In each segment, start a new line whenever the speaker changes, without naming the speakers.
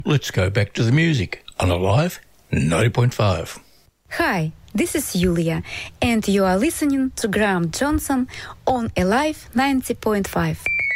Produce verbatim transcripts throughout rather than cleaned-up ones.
Let's go back to the music on Alive ninety point five.
Hi, this is Yulia, and you are listening to Graham Johnson on Alive ninety point five.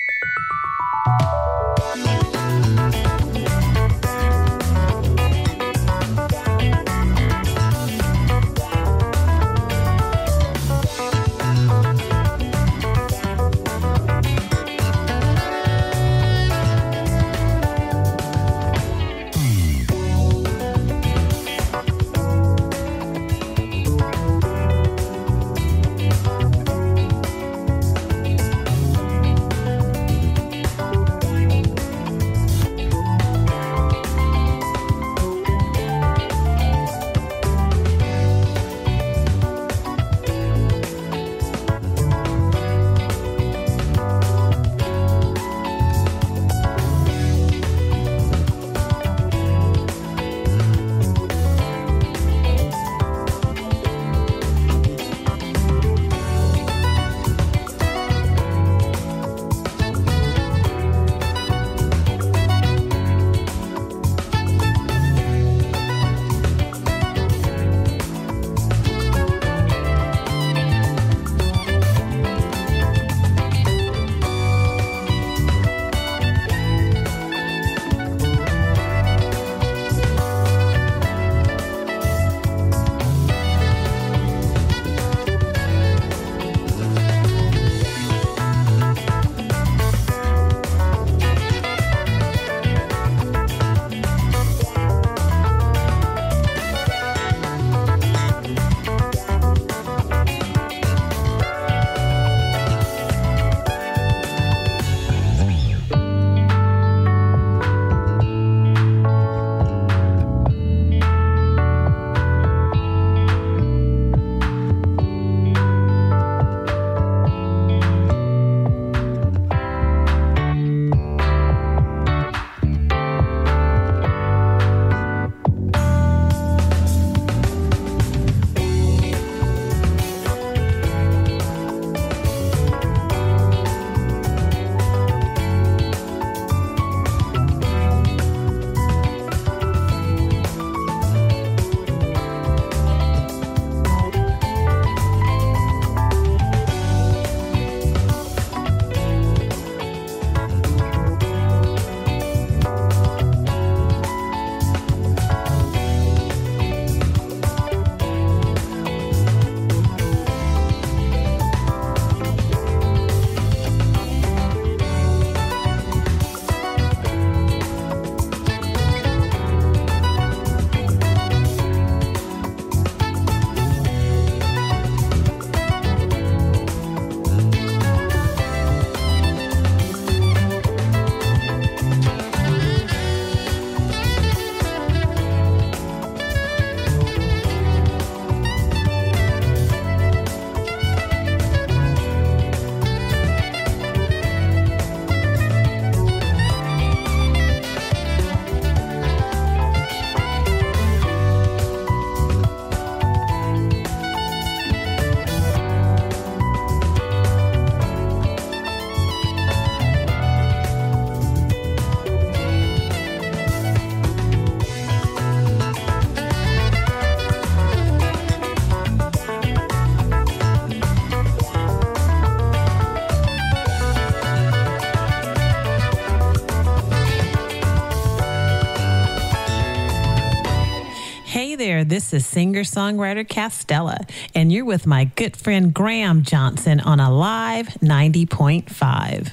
Hey there, this is singer-songwriter Castella, and you're with my good friend Graham Johnson on Alive ninety point five.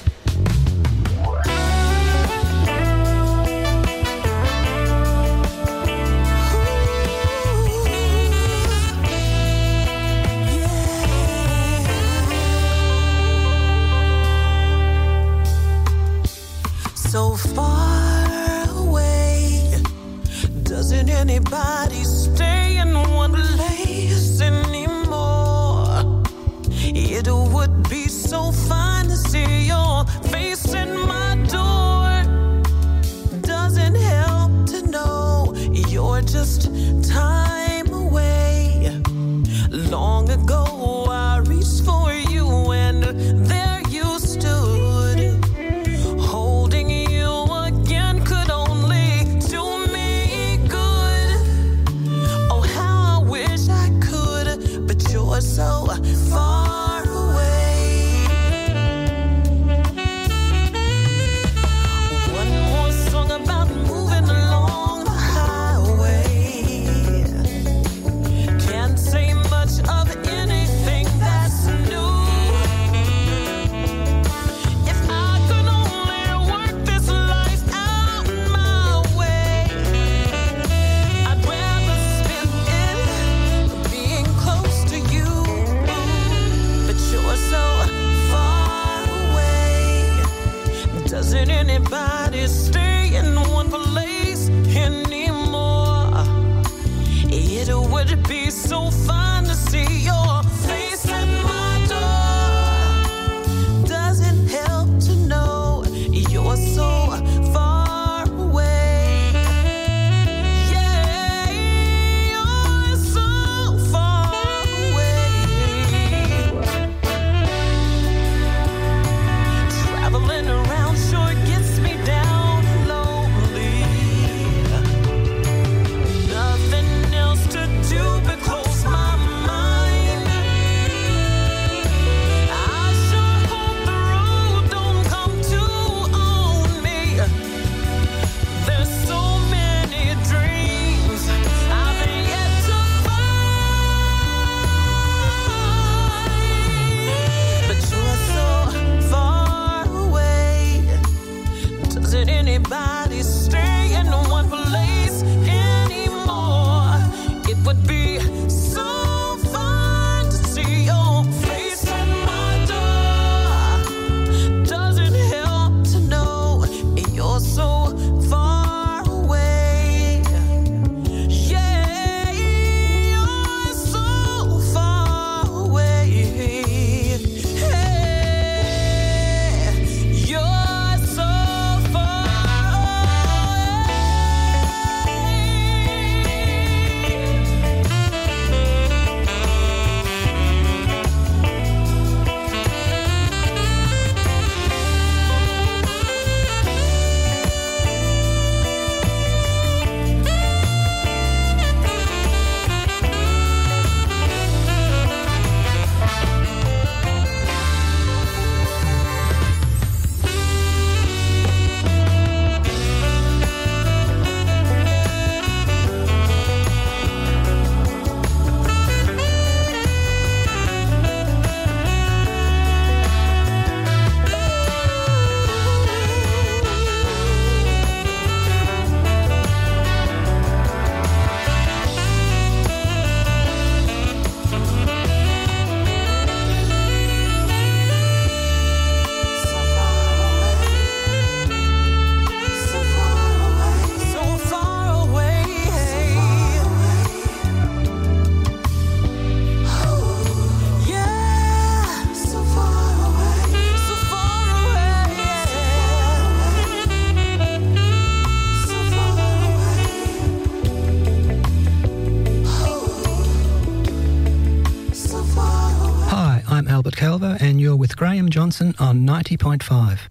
So far away, doesn't anybody stay in one place anymore? It would be so fine to see your face in my door. Doesn't help to know you're just time away. Long ago I reached for you and there you stood. Holding you again could only
with Graham Johnson on ninety point five.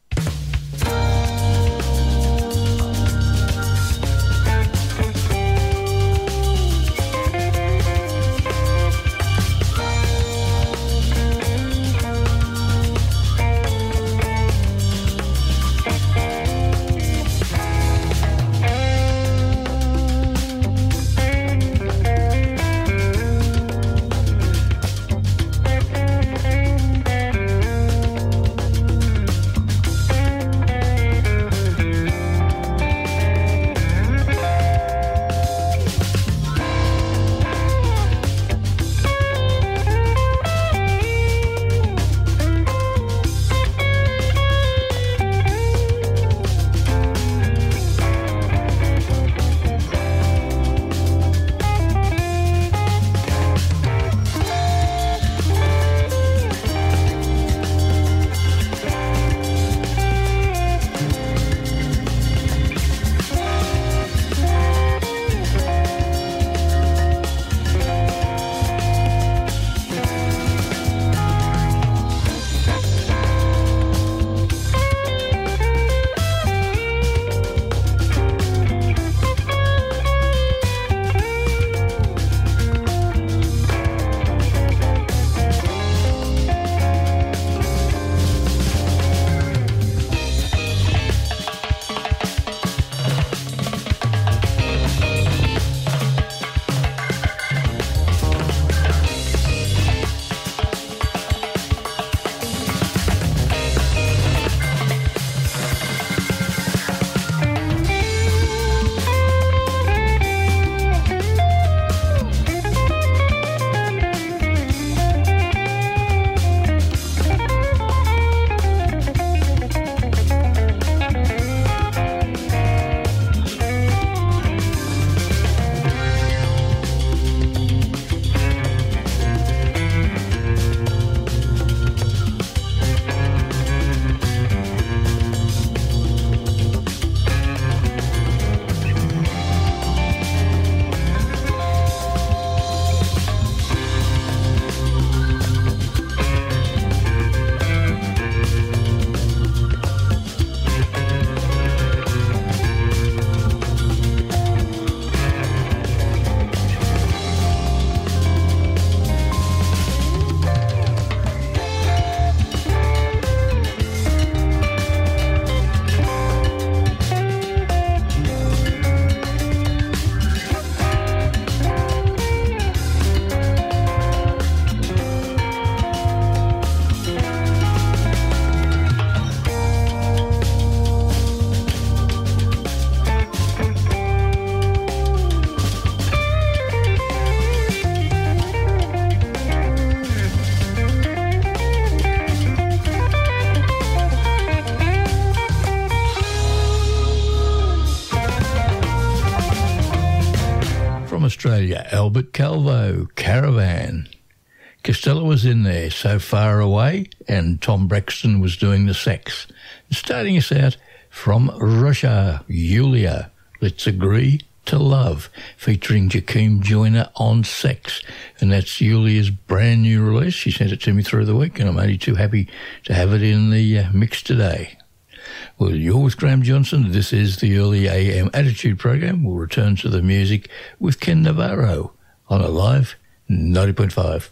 Australia, Albert Calvo, Caravan. Costello was in there, So Far Away, and Tom Braxton was doing the sax. And starting us out from Russia, Yulia, Let's Agree to Love, featuring Joaquin Joyner on sax. And that's Yulia's brand new release. She sent it to me through the week, and I'm only too happy to have it in the uh, mix today. Well, you're with Graham Johnson. This is the Early A M Attitude Program. We'll return to the music with Ken Navarro on Alive ninety point five.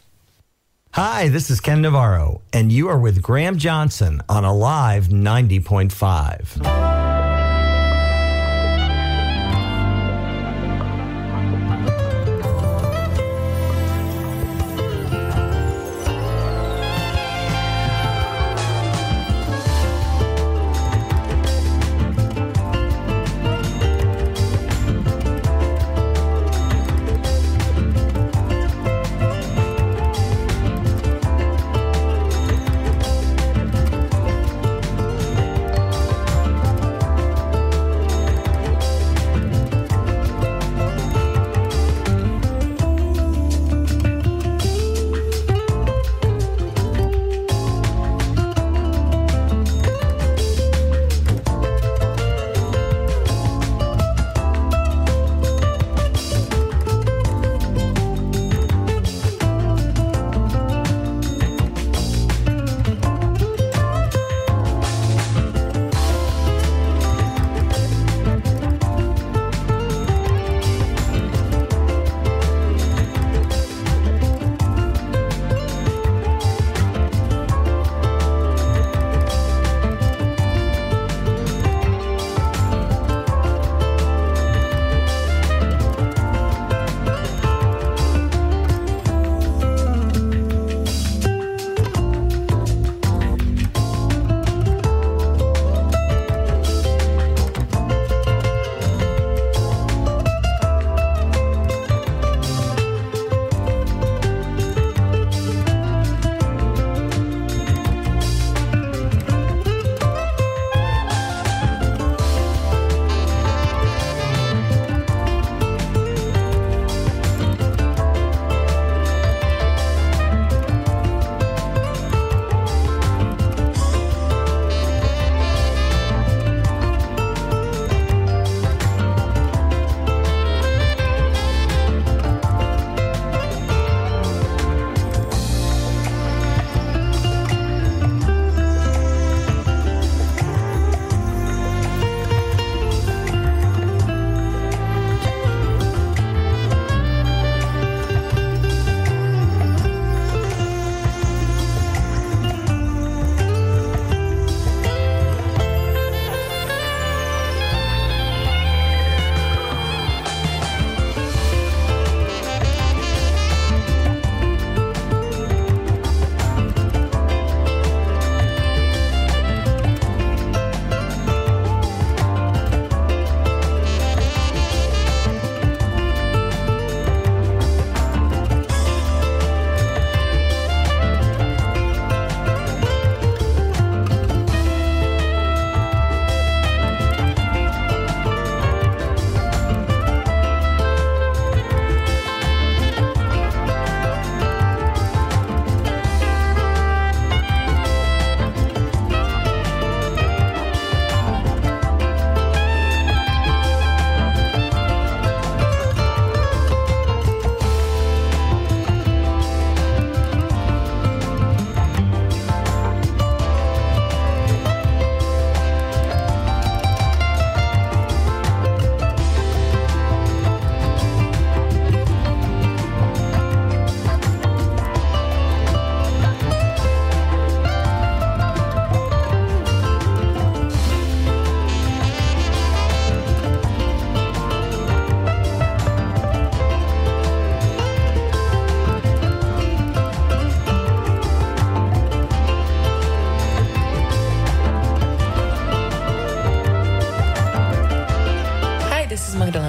Hi, this is Ken Navarro, and you are with Graham Johnson on Alive ninety point five.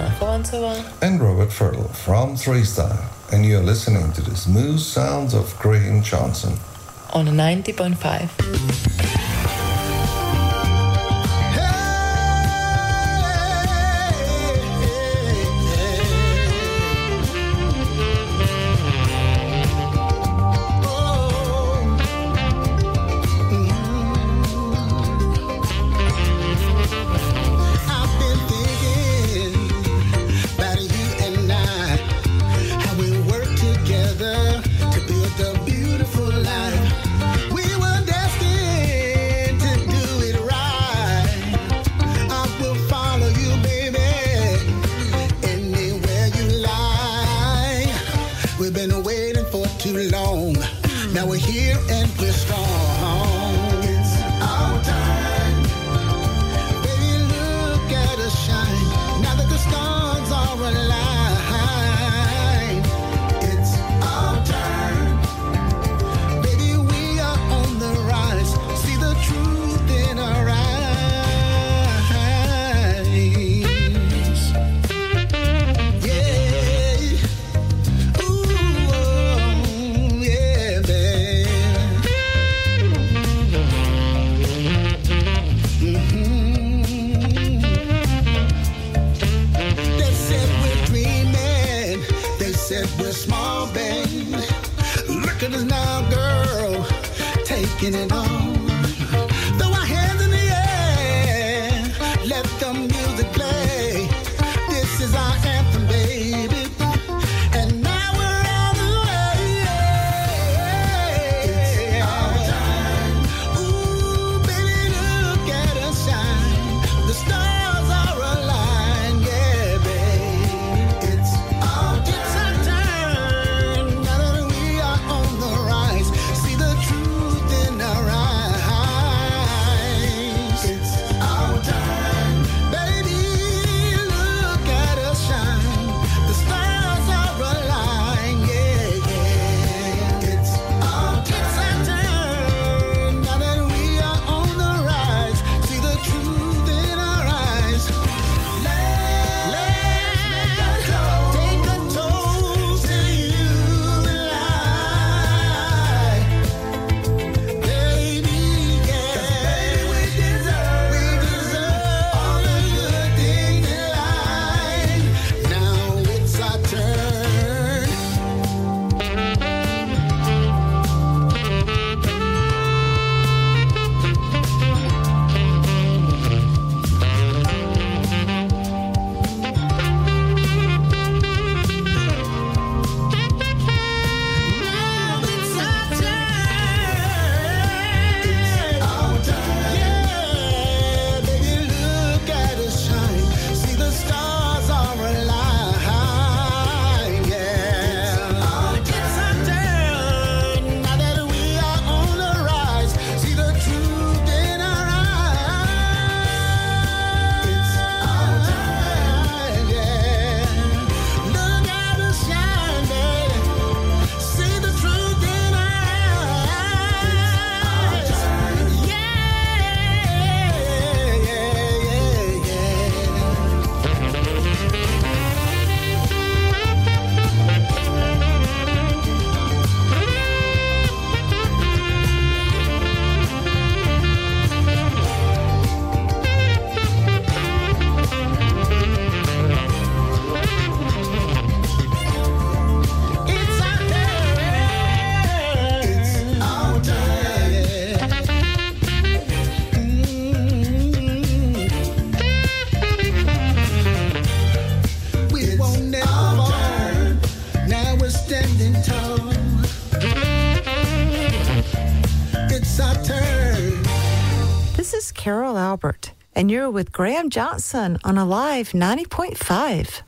Chovantova.
And Robert Fertile from Three Style. And you're listening to the smooth sounds of Graham Johnson.
On ninety point five.
Now we're here and we're strong. It's our time. Baby, look at us shine. Now that the stars are aligned. It's our turn. Baby, we are on the rise. See the truth in our eyes. Yeah. Ooh, yeah, baby. We're small, babe. Look at us now, girl, taking it on. Throw our hands in the air, let the music play. This is our anthem, baby. And now we're on the way. It's our time. Ooh, baby, look at us shine. The stars are aligned, yeah, babe. It's our time.
Carol Albert, and you're with Graham Johnson on Alive ninety point five.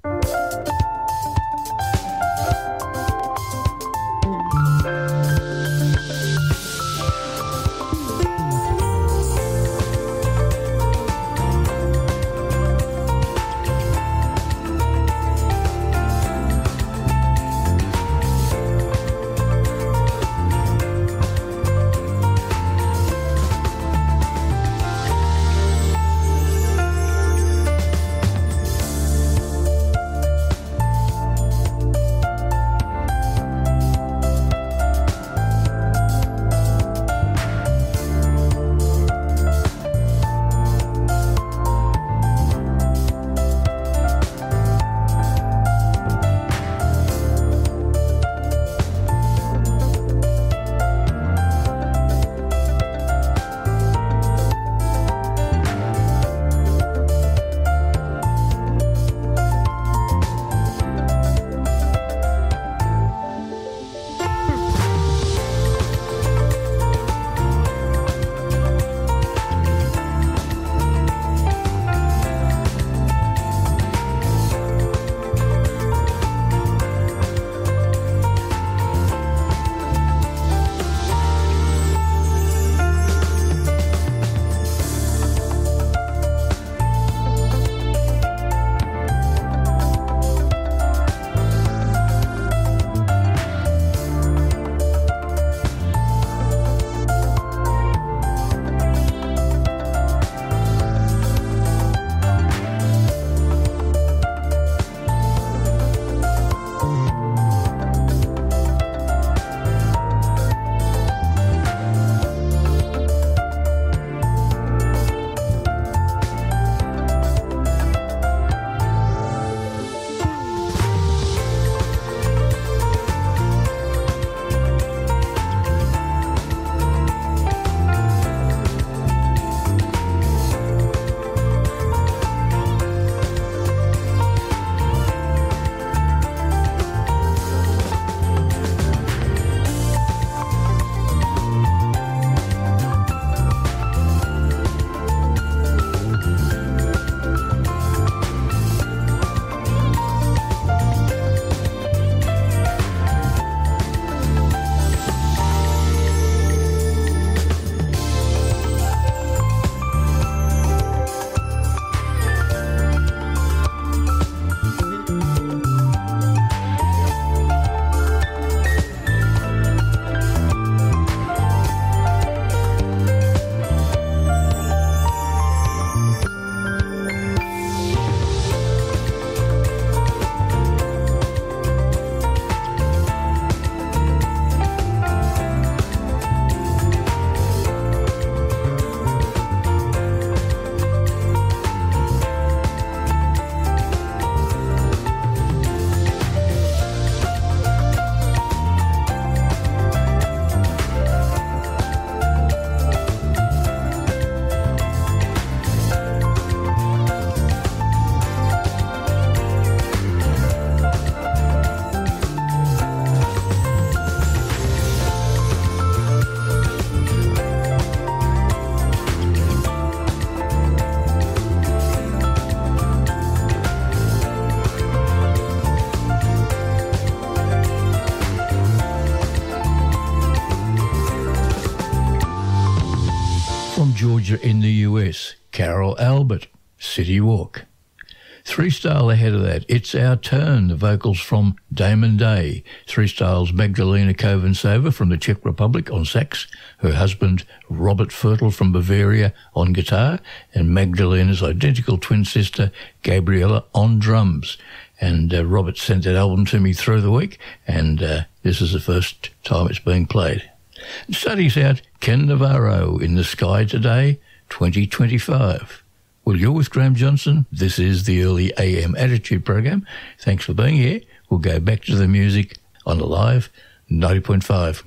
Georgia in the U S, Carol Albert, City Walk. Three style ahead of that, It's Our Turn, the vocals from Damon Day. Three styles, Magdalena Kovansova from the Czech Republic on sax, her husband Robert Fertl from Bavaria on guitar, and Magdalena's identical twin sister Gabriella on drums. And uh, Robert sent that album to me through the week, and uh, this is the first time it's being played. And starting us out, Ken Navarro, In the Sky Today, twenty twenty-five. Well, you're with Graham Johnson. This is the Early A M Attitude Program. Thanks for being here. We'll go back to the music on Alive ninety point five.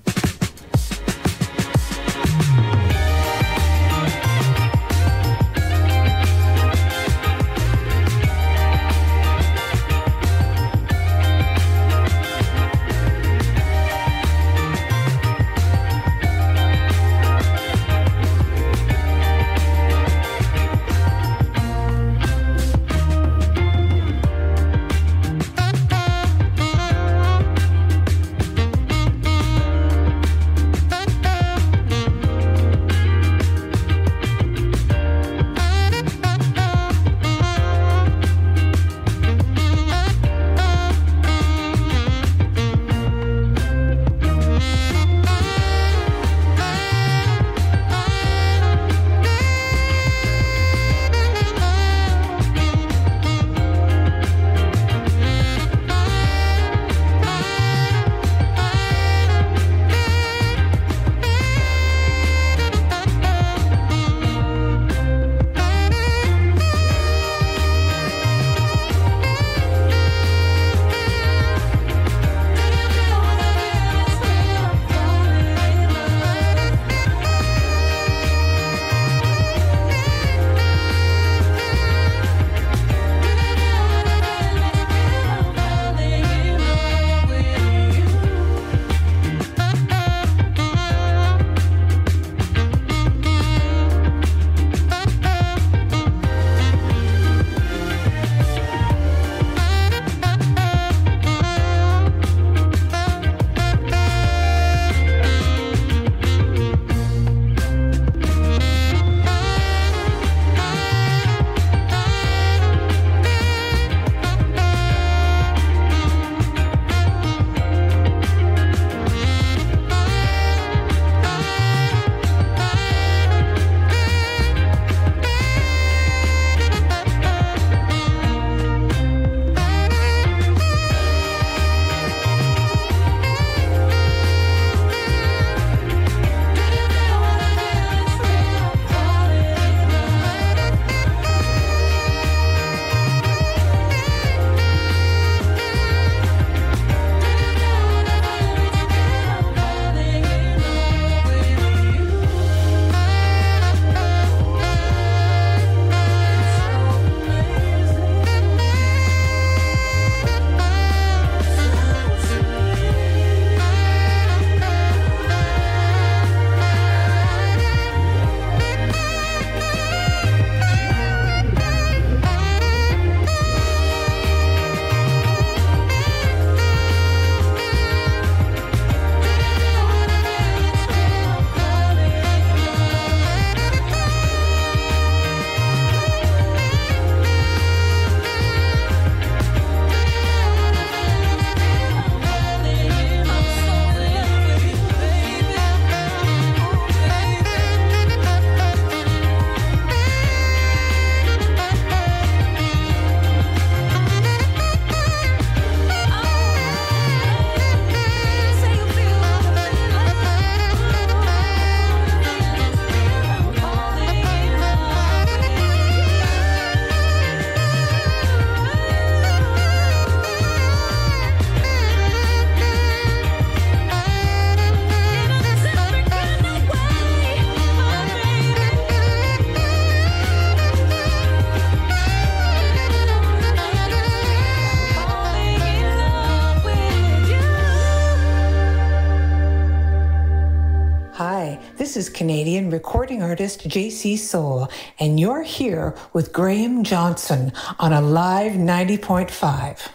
This is Canadian recording artist J C Soul, and you're here with Graham Johnson on Alive ninety point five.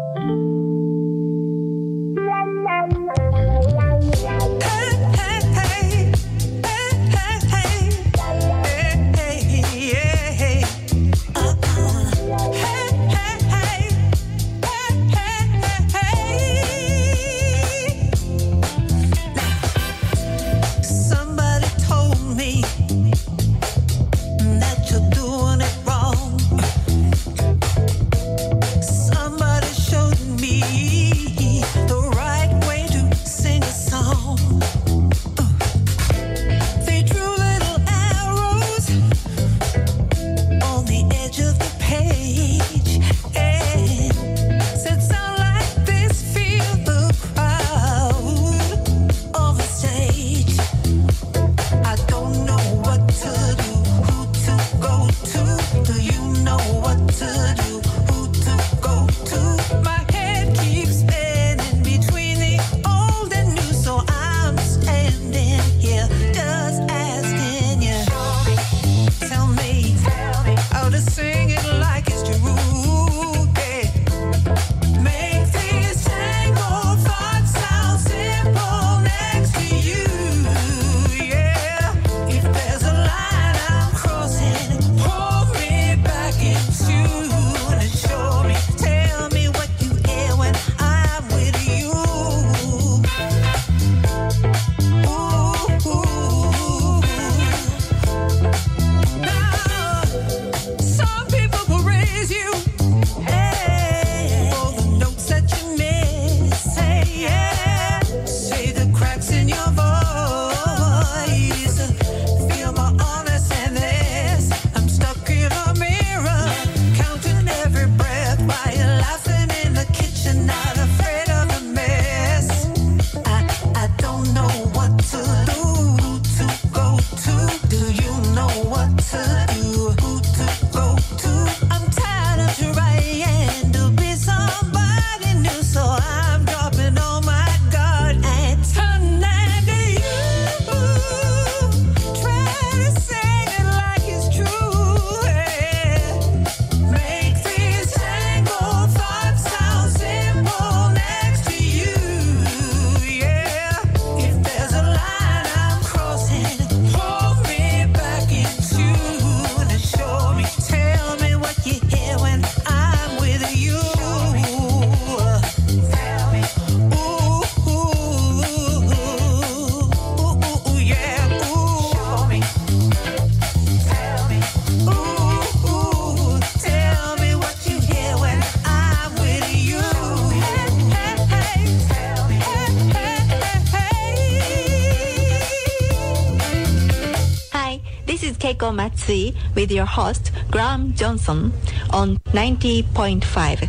Hey, hey, hey.
Keiko Matsui with your host, Graham Johnson, on ninety point five.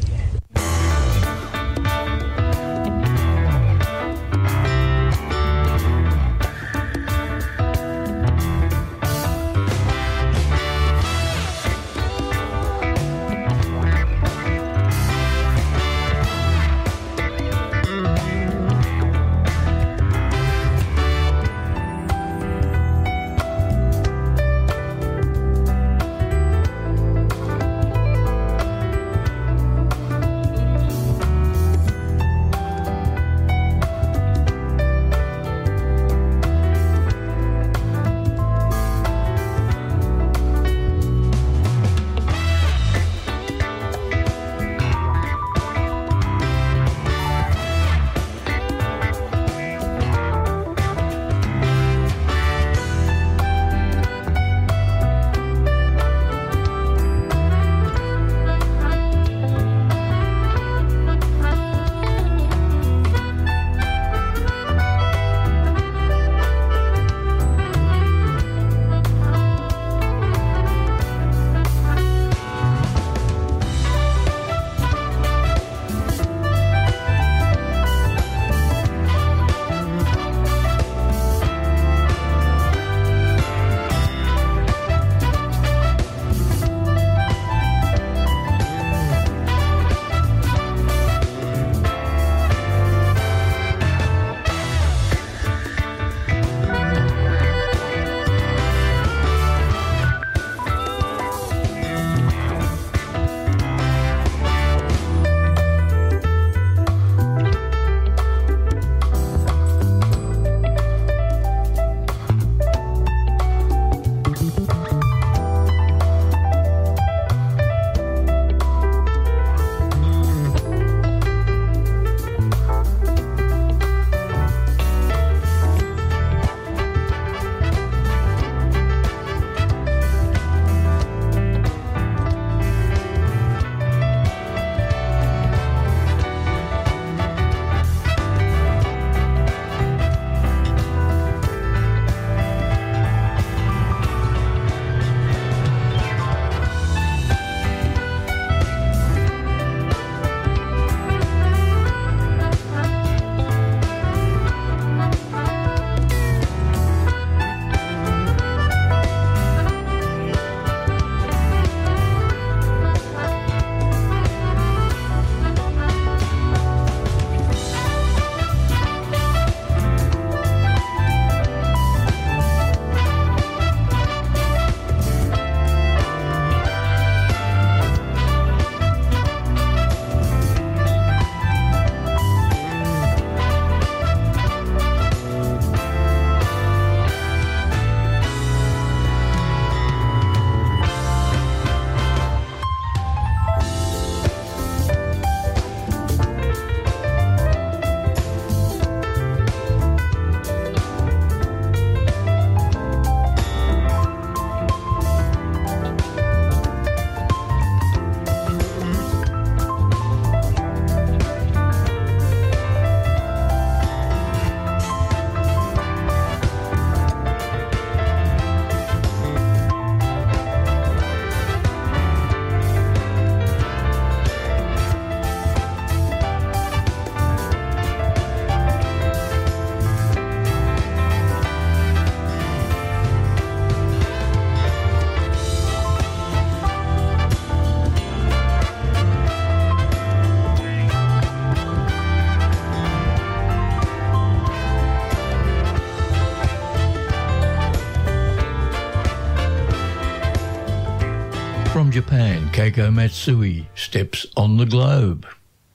From Japan, Keiko Matsui, Steps on the Globe.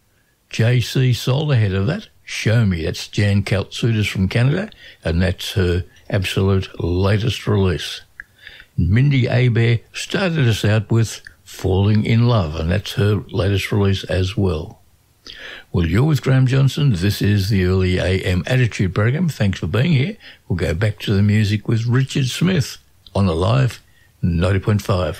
J C Soul ahead of that, Show Me. That's Jan Kaltsutis from Canada, and that's her absolute latest release. Mindy Abair started us out with Falling in Love, and that's her latest release as well. Well, you're with Graham Johnson. This is the Early A M Attitude Program. Thanks for being here. We'll go back to the music with Richard Smith on Alive ninety point five.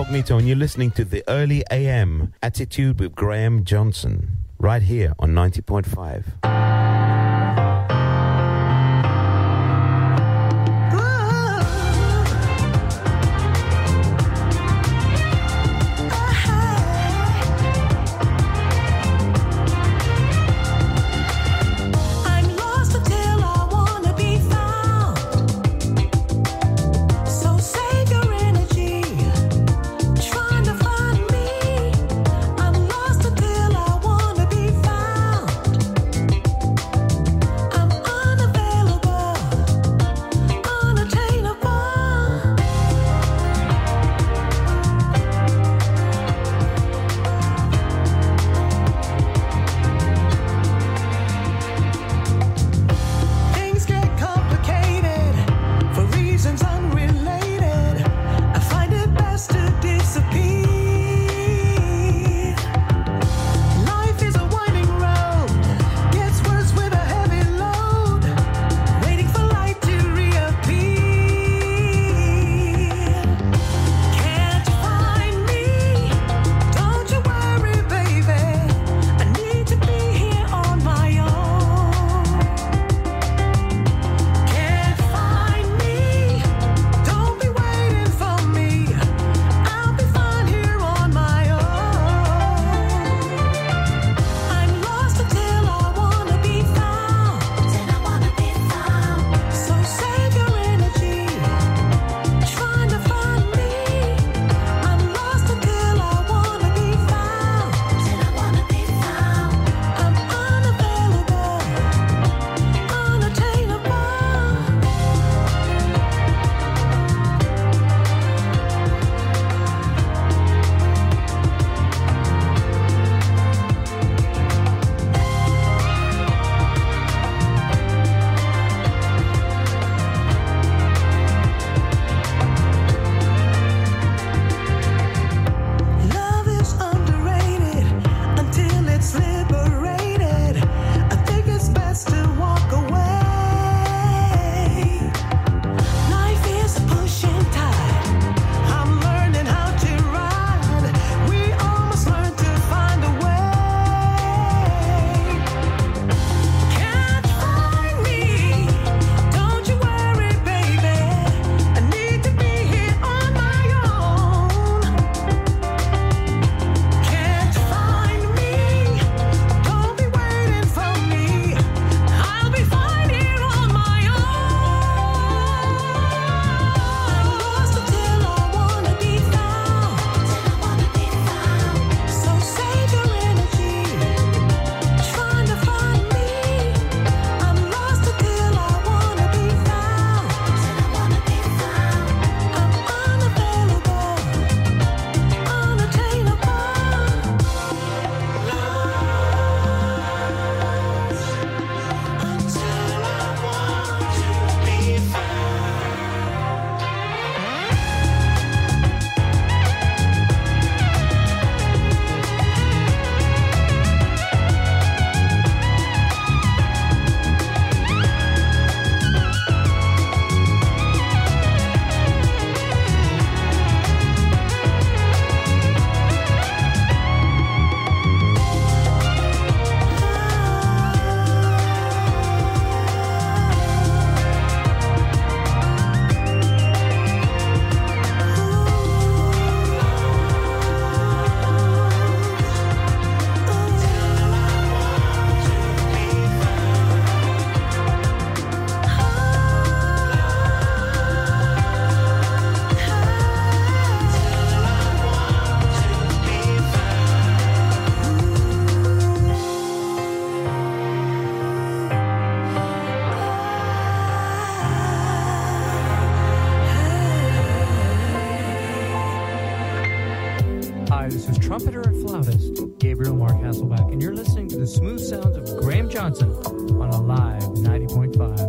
Incognito, and you're listening to the Early A M Attitude with Graham Johnson, right here on ninety point five.
trumpeter and flautist, Gabriel Mark Hasselback, and you're listening to the smooth sounds of Graham Johnson on Alive ninety point five.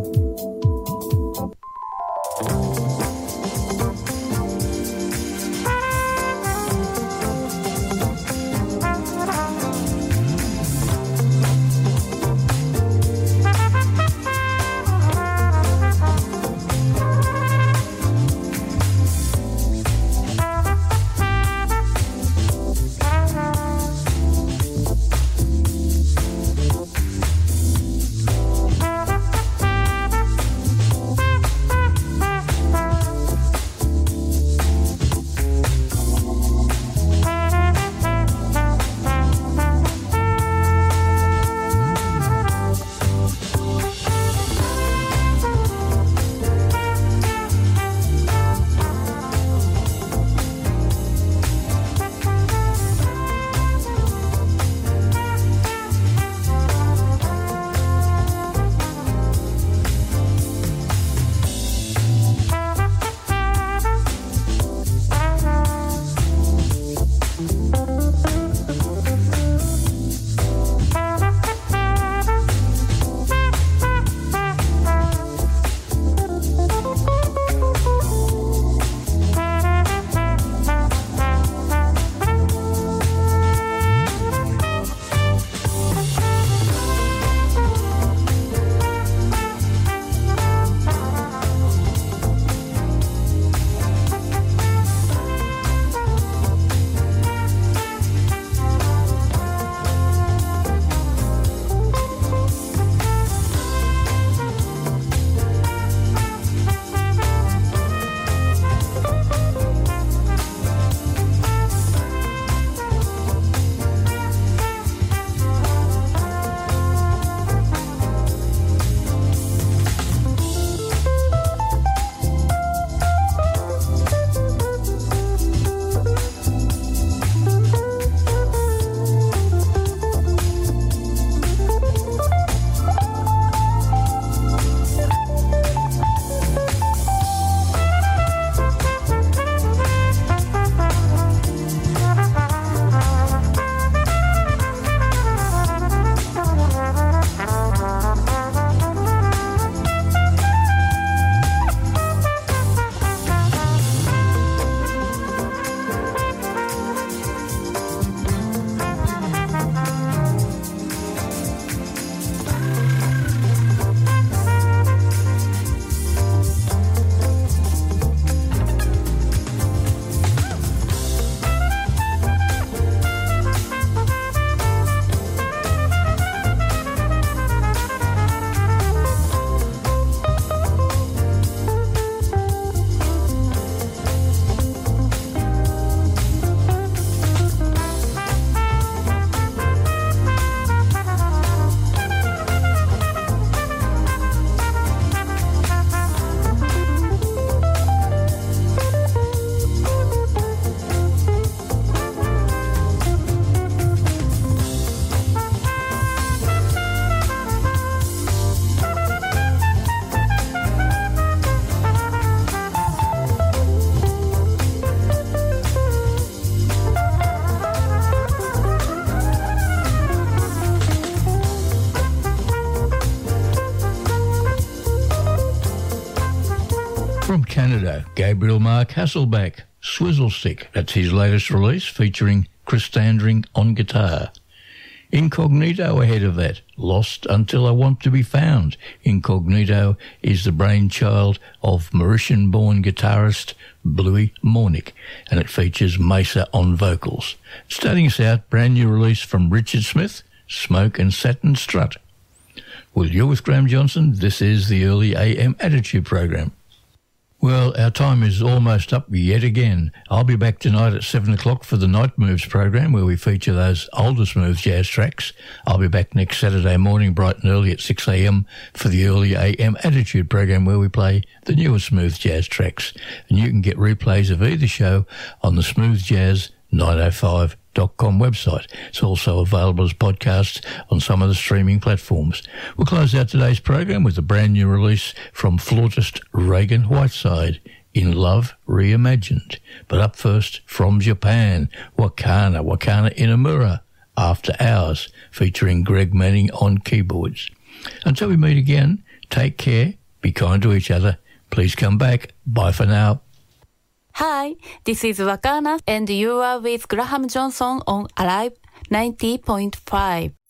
From Canada, Gabriel Mark Hasselback, Swizzle Stick. That's his latest release featuring Chris Standring on guitar. Incognito ahead of that, Lost Until I Want to Be Found. Incognito is the brainchild of Mauritian-born guitarist Bluey Mornick, and it features Mesa on vocals. Starting us out, brand new release from Richard Smith, Smoke and Satin Strut. Well, you're with Graham Johnson. This is the Early A M Attitude Program. Well, our time is almost up yet again. I'll be back tonight at seven o'clock for the Night Moves program, where we feature those older smooth jazz tracks. I'll be back next Saturday morning bright and early at six a.m. for the Early A M Attitude program, where we play the newer smooth jazz tracks. And you can get replays of either show on the Smooth Jazz nine oh five dot com website. It's also available as podcasts on some of the streaming platforms. We'll close out today's program with a brand new release from flautist Reagan Whiteside, In Love Reimagined. But up first, from Japan, Wakana, Wakana Inamura, After Hours, featuring Greg Manning on keyboards. Until we meet again, take care, be kind to each other. Please come back. Bye for now.
Hi, this is Wakana, and you are with Graham Johnson on Alive ninety point five.